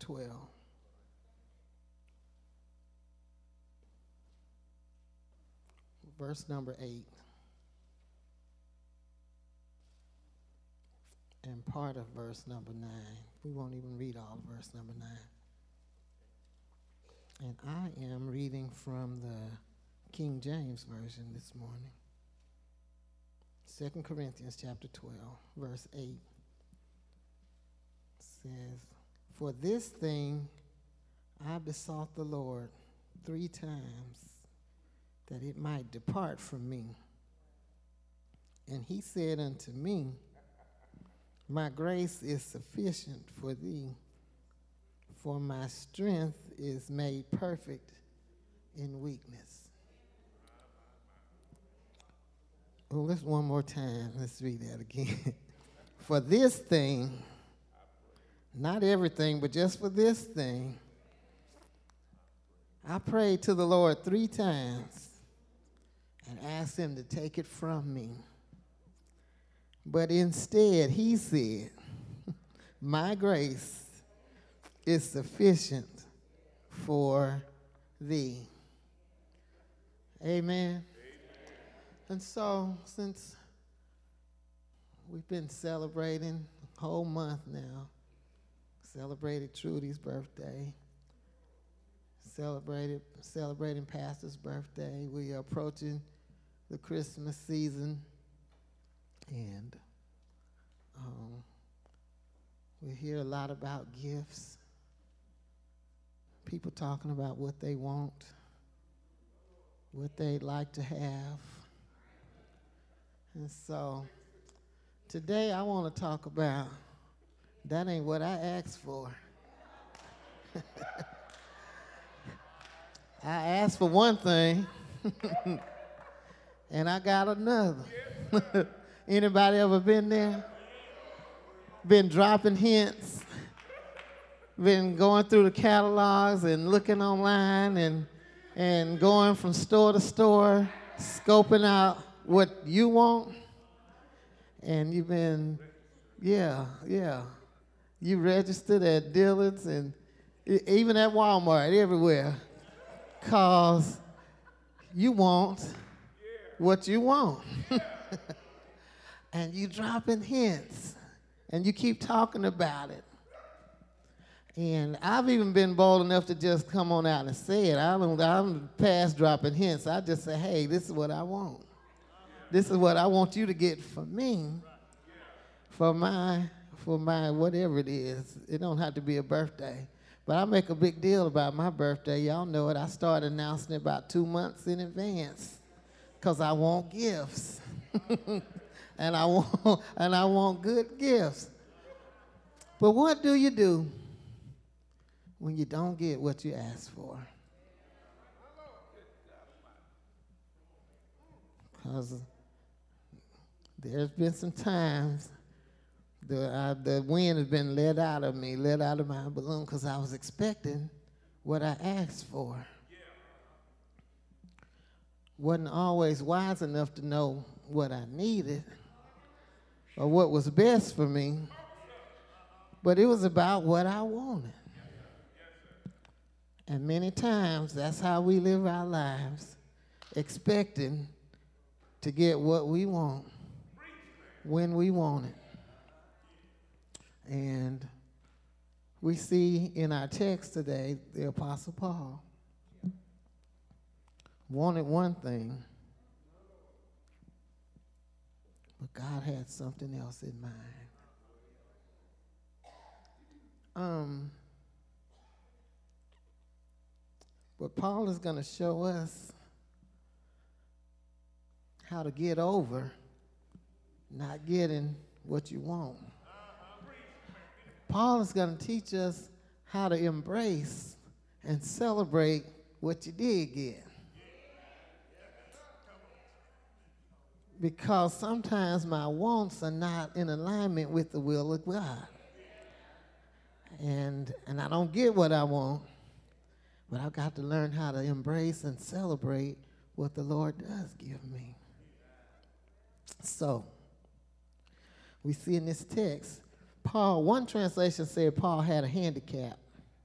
12. Verse number 8. And part of verse number 9. We won't even read all of verse number 9. And I am reading from the King James Version this morning. 2 Corinthians chapter 12, verse 8 says, "For this thing I besought the Lord 3 times, that it might depart from me. And he said unto me, My grace is sufficient for thee, for my strength is made perfect in weakness." Well, let's one more time. Let's read that again. For this thing, not everything, but just for this thing, I prayed to the Lord 3 times and asked him to take it from me. But instead, he said, My grace is sufficient for thee. Amen. And so, since we've been celebrating a whole month now, celebrated Trudy's birthday, celebrating Pastor's birthday, we are approaching the Christmas season, and we hear a lot about gifts, people talking about what they want, what they'd like to have. And so today I want to talk about that ain't what I asked for. I asked for one thing and I got another. Anybody ever been there? Been dropping hints? Been going through the catalogs and looking online and going from store to store, scoping out what you want? And you've been, yeah. You registered at Dillard's and even at Walmart, everywhere, because you want what you want. And you dropping hints, and you keep talking about it. And I've even been bold enough to just come on out and say it. I'm past dropping hints. I just say, hey, this is what I want. This is what I want you to get for me, for my whatever it is. It don't have to be a birthday. But I make a big deal about my birthday. Y'all know it. I start announcing it about 2 months in advance because I want gifts. and I want good gifts. But what do you do when you don't get what you asked for? Because there's been some times the wind has been let out of me, let out of my balloon, because I was expecting what I asked for. Wasn't always wise enough to know what I needed or what was best for me, but it was about what I wanted. And many times that's how we live our lives, expecting to get what we want when we want it. And we see in our text today, the Apostle Paul wanted one thing, but God had something else in mind. But Paul is going to show us how to get over not getting what you want. Paul is going to teach us how to embrace and celebrate what you did get. Because sometimes my wants are not in alignment with the will of God. And I don't get what I want, but I've got to learn how to embrace and celebrate what the Lord does give me. So, we see in this text, Paul, one translation said Paul had a handicap.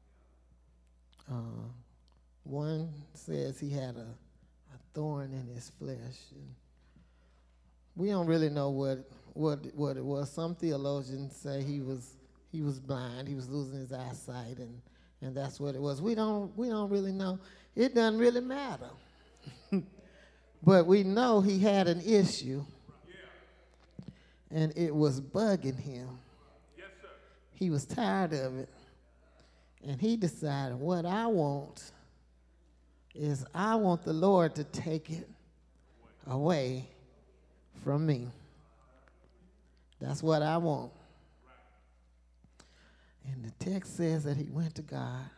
One says he had a thorn in his flesh. And we don't really know what it was. Some theologians say he was blind. He was losing his eyesight, and that's what it was. We don't really know. It doesn't really matter. But we know he had an issue, and it was bugging him. Yes, sir. He was tired of it, and he decided, what I want is I want the Lord to take it away from me. That's what I want. And the text says that he went to God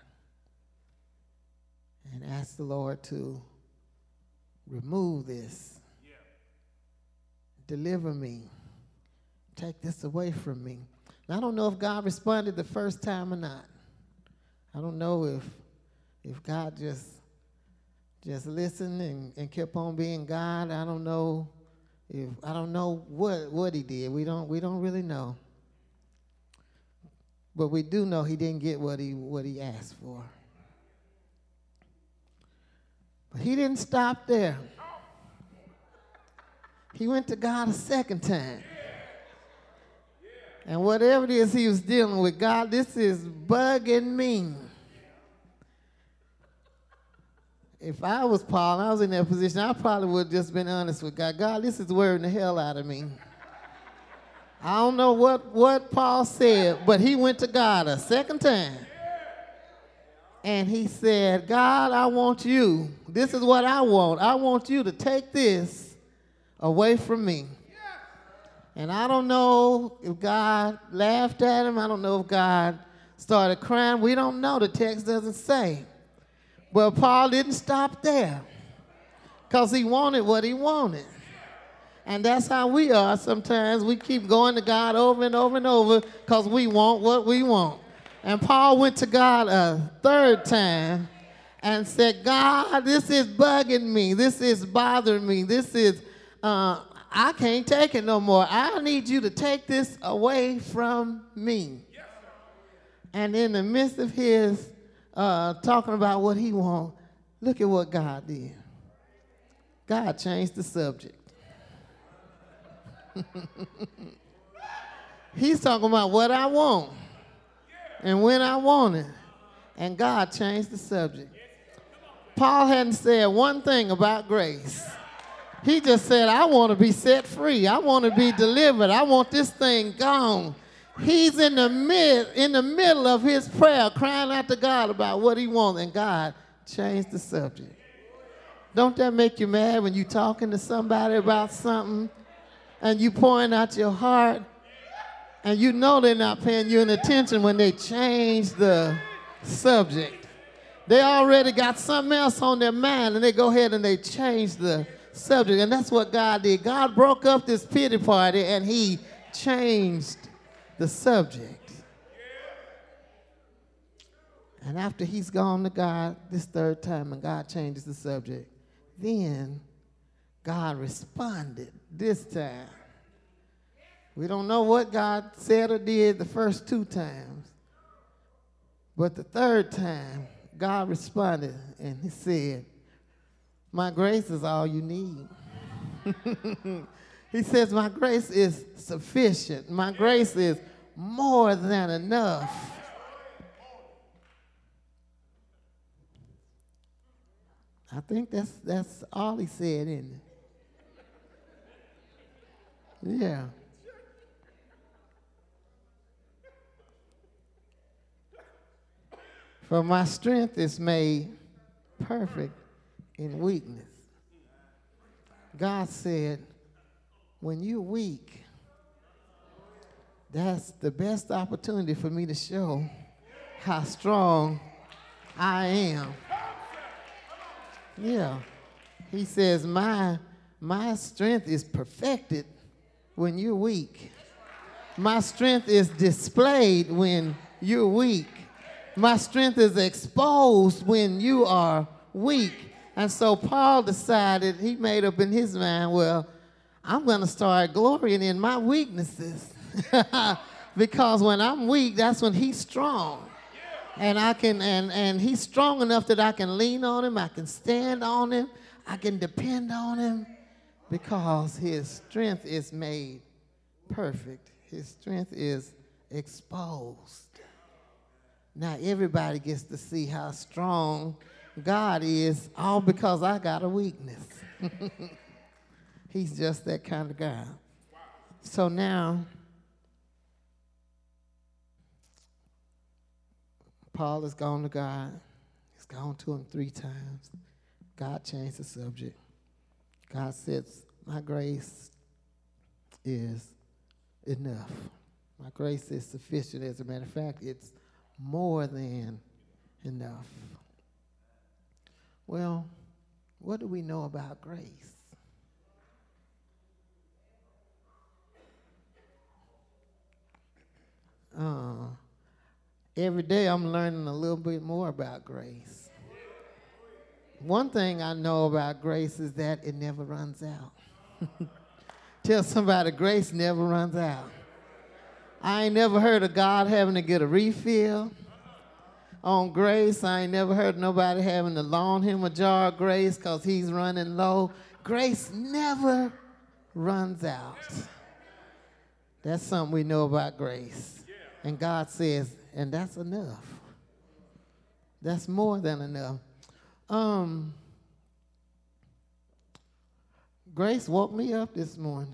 and asked the Lord to remove this. Yeah. Deliver me. Take this away from me. Now, I don't know if God responded the first time or not. I don't know if God just listened and kept on being God. I don't know what he did. We don't really know. But we do know he didn't get what he asked for. But he didn't stop there. He went to God a second time. And whatever it is he was dealing with, God, this is bugging me. If I was Paul and I was in that position, I probably would have just been honest with God. God, this is worrying the hell out of me. I don't know what Paul said, but he went to God a second time. And he said, God, I want you. This is what I want. I want you to take this away from me. And I don't know if God laughed at him. I don't know if God started crying. We don't know. The text doesn't say. But Paul didn't stop there because he wanted what he wanted. And that's how we are sometimes. We keep going to God over and over and over because we want what we want. And Paul went to God a third time and said, God, this is bugging me. This is bothering me. This is, I can't take it no more. I need you to take this away from me. Yes, and in the midst of his talking about what he wants, look at what God did. God changed the subject. He's talking about what I want and when I want it. And God changed the subject. Paul hadn't said one thing about grace. He just said, I want to be set free. I want to be delivered. I want this thing gone. He's in the middle of his prayer, crying out to God about what he wants, and God changed the subject. Don't that make you mad when you're talking to somebody about something and you pouring out your heart and you know they're not paying you any attention when they change the subject? They already got something else on their mind and they go ahead and they change the subject. And that's what God did. God broke up this pity party and he changed the subject. And after he's gone to God this third time and God changes the subject, then God responded this time. We don't know what God said or did the first two times, but the third time God responded and he said, my grace is all you need. He says, my grace is sufficient. My grace is more than enough. I think that's all he said, isn't it? Yeah. For my strength is made perfect in weakness. God said, when you're weak, that's the best opportunity for me to show how strong I am. Yeah. He says, my strength is perfected when you're weak. My strength is displayed when you're weak. My strength is exposed when you are weak. And so Paul decided, he made up in his mind, well, I'm going to start glorying in my weaknesses. Because when I'm weak, that's when he's strong. And I can, and he's strong enough that I can lean on him, I can stand on him, I can depend on him, because his strength is made perfect. His strength is exposed. Now everybody gets to see how strong God is, all because I got a weakness. He's just that kind of guy. So now, Paul has gone to God. He's gone to him 3 times. God changed the subject. God says, my grace is enough. My grace is sufficient. As a matter of fact, it's more than enough. Well, what do we know about grace? Every day I'm learning a little bit more about grace. One thing I know about grace is that it never runs out. Tell somebody, grace never runs out. I ain't never heard of God having to get a refill on grace. I ain't never heard of nobody having to loan him a jar of grace because he's running low. Grace never runs out. That's something we know about grace. And God says, and that's enough. That's more than enough. Grace woke me up this morning.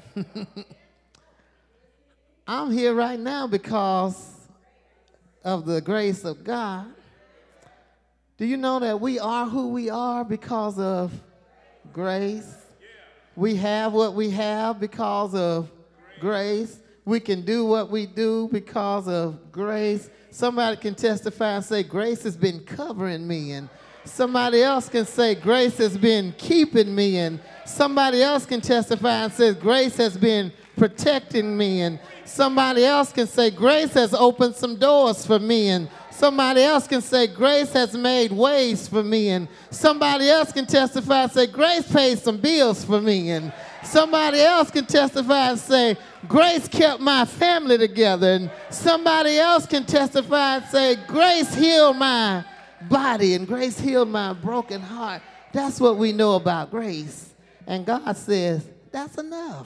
I'm here right now because of the grace of God. Do you know that we are who we are because of grace? We have what we have because of grace. We can do what we do because of grace. Somebody can testify and say, grace has been covering me. And somebody else can say, grace has been keeping me. And somebody else can testify and say, grace has been protecting me. And somebody else can say, grace has opened some doors for me. And somebody else can say, grace has made ways for me. And somebody else can testify and say, grace paid some bills for me. And somebody else can testify and say, grace kept my family together. And somebody else can testify and say, grace healed my body and grace healed my broken heart. That's what we know about grace. And God says, that's enough.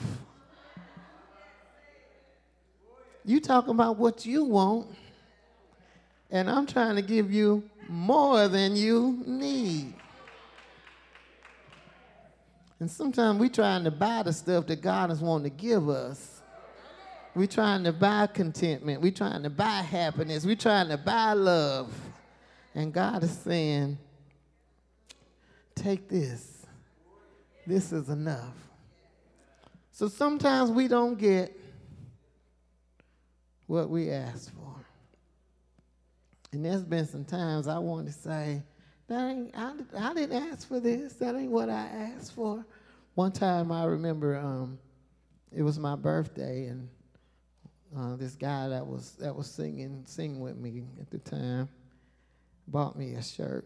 You talking about what you want, and I'm trying to give you more than you need. And sometimes we trying to buy the stuff that God is wanting to give us. We trying to buy contentment. We trying to buy happiness. We trying to buy love. And God is saying, take this. This is enough. So sometimes we don't get what we asked for. And there's been some times I wanted to say, I didn't ask for this. That ain't what I asked for. One time I remember it was my birthday, and this guy that was singing with me at the time bought me a shirt.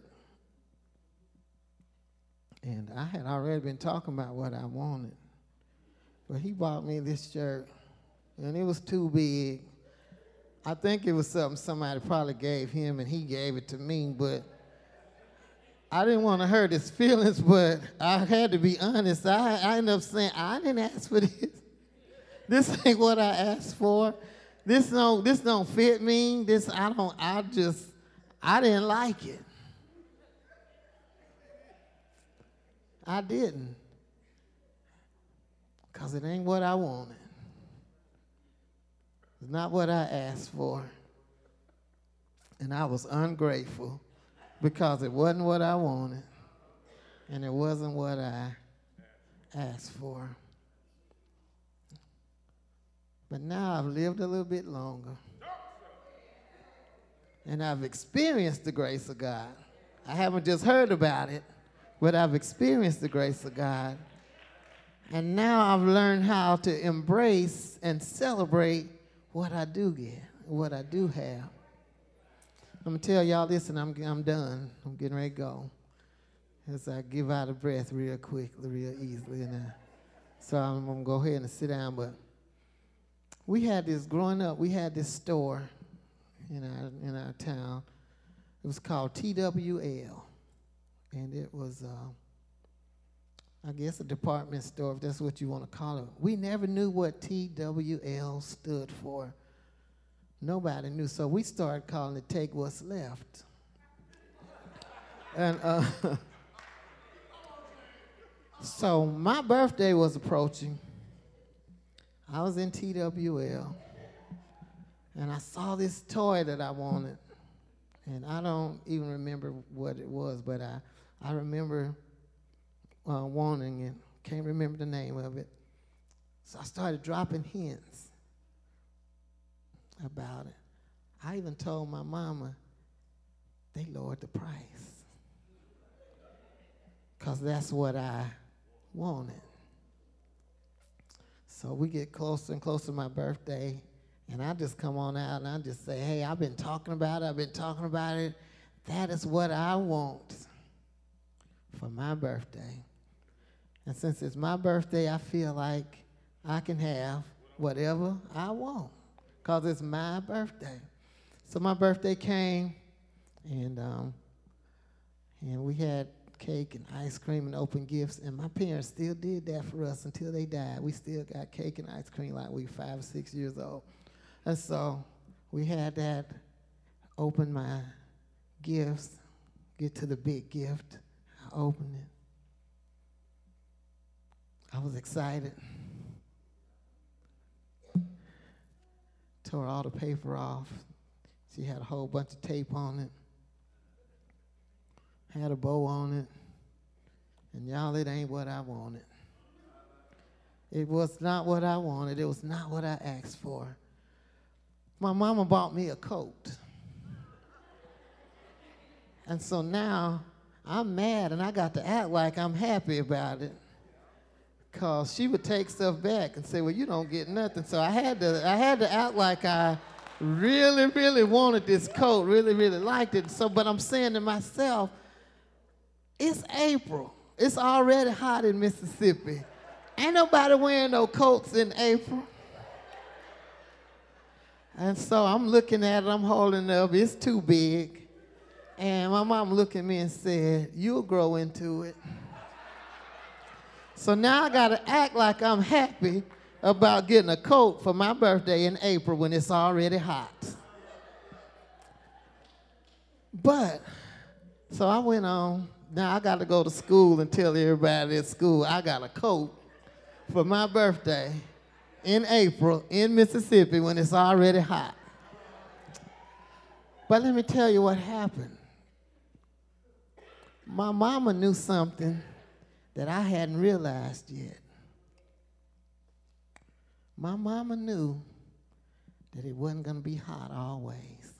And I had already been talking about what I wanted. But he bought me this shirt, and it was too big. I think it was something somebody probably gave him, and he gave it to me, but I didn't want to hurt his feelings, but I had to be honest. I ended up saying, I didn't ask for this. This ain't what I asked for. This don't fit me. I didn't like it. I didn't. Because it ain't what I wanted. It's not what I asked for. And I was ungrateful because it wasn't what I wanted. And it wasn't what I asked for. But now I've lived a little bit longer. And I've experienced the grace of God. I haven't just heard about it, but I've experienced the grace of God. And now I've learned how to embrace and celebrate what I do get, what I do have. I'm going to tell y'all this, and I'm done. I'm getting ready to go. As I give out of breath real quickly, real easily. So I'm going to go ahead and sit down. But we had this, growing up, we had this store in our town. It was called TWL. And it was, I guess, a department store, if that's what you want to call it. We never knew what TWL stood for. Nobody knew. So we started calling it Take What's Left. And so my birthday was approaching. I was in TWL. And I saw this toy that I wanted. And I don't even remember what it was, but I remember wanting it. Can't remember the name of it. So I started dropping hints about it. I even told my mama they lowered the price because that's what I wanted. So we get closer and closer to my birthday, and I just come on out and I just say, hey, I've been talking about it. That is what I want for my birthday. And since it's my birthday, I feel like I can have whatever I want because it's my birthday. So my birthday came, and we had cake and ice cream and open gifts, and my parents still did that for us until they died. We still got cake and ice cream like we were 5 or 6 years old. And so we had that, open my gifts, get to the big gift. I opened it. I was excited. Tore all the paper off. She had a whole bunch of tape on it. Had a bow on it. And y'all, it ain't what I wanted. It was not what I wanted. It was not what I asked for. My mama bought me a coat. And so now I'm mad, and I got to act like I'm happy about it. Because she would take stuff back and say, well, you don't get nothing. So I had to act like I really, really wanted this coat, really, really liked it. So, but I'm saying to myself, it's April. It's already hot in Mississippi. Ain't nobody wearing no coats in April. And so I'm looking at it, I'm holding it up, it's too big. And my mom looked at me and said, you'll grow into it. So now I gotta act like I'm happy about getting a coat for my birthday in April when it's already hot. But, so I went on. Now I gotta go to school and tell everybody at school I got a coat for my birthday in April in Mississippi when it's already hot. But let me tell you what happened. My mama knew something that I hadn't realized yet. My mama knew that it wasn't going to be hot always.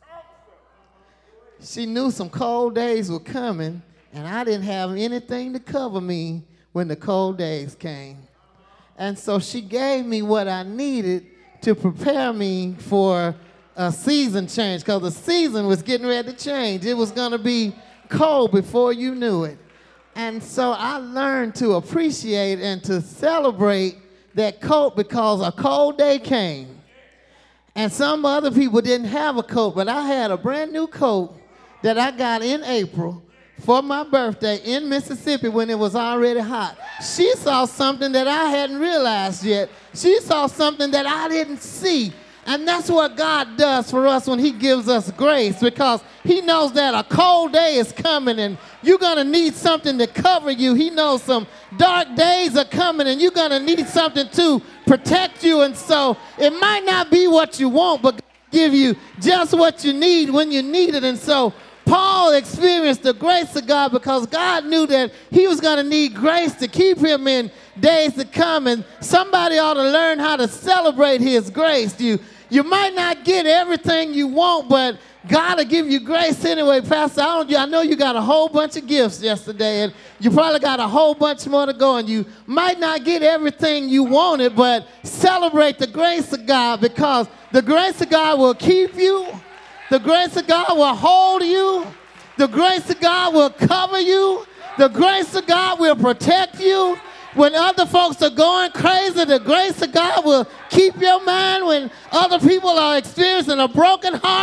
She knew some cold days were coming, and I didn't have anything to cover me when the cold days came. And so she gave me what I needed to prepare me for a season change, because the season was getting ready to change. It was going to be cold before you knew it. And so I learned to appreciate and to celebrate that coat because a cold day came. And some other people didn't have a coat, but I had a brand new coat that I got in April for my birthday in Mississippi when it was already hot. She saw something that I hadn't realized yet. She saw something that I didn't see. And that's what God does for us when he gives us grace, because he knows that a cold day is coming and you're going to need something to cover you. He knows some dark days are coming and you're going to need something to protect you. And so it might not be what you want, but God give you just what you need when you need it. And so Paul experienced the grace of God because God knew that he was going to need grace to keep him in days to come. And somebody ought to learn how to celebrate his grace. You might not get everything you want, but God will give you grace anyway. Pastor, I know you got a whole bunch of gifts yesterday, and you probably got a whole bunch more to go, and you might not get everything you wanted, but celebrate the grace of God, because the grace of God will keep you. The grace of God will hold you. The grace of God will cover you. The grace of God will protect you. When other folks are going crazy, the grace of God will keep your mind. When other people are experiencing a broken heart,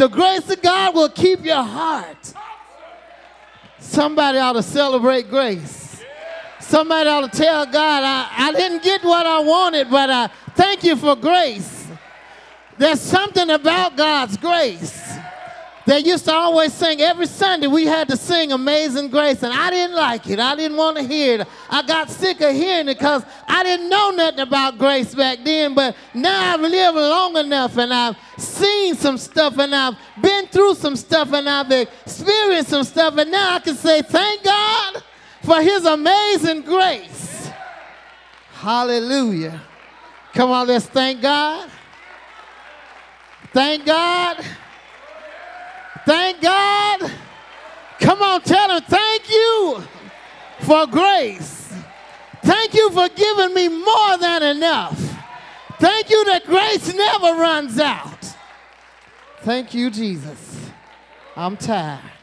The grace of God will keep your heart. Somebody ought to celebrate grace. Somebody ought to tell God, I didn't get what I wanted, but I thank you for grace. There's something about God's grace. They used to always sing, every Sunday we had to sing Amazing Grace, and I didn't like it. I didn't want to hear it. I got sick of hearing it because I didn't know nothing about grace back then, but now I've lived long enough, and I've seen some stuff, and I've been through some stuff, and I've experienced some stuff, and now I can say, thank God for his amazing grace. Hallelujah. Come on, let's thank God. Thank God. Thank God. Come on, tell him, thank you for grace. Thank you for giving me more than enough. Thank you that grace never runs out. Thank you, Jesus. I'm tired.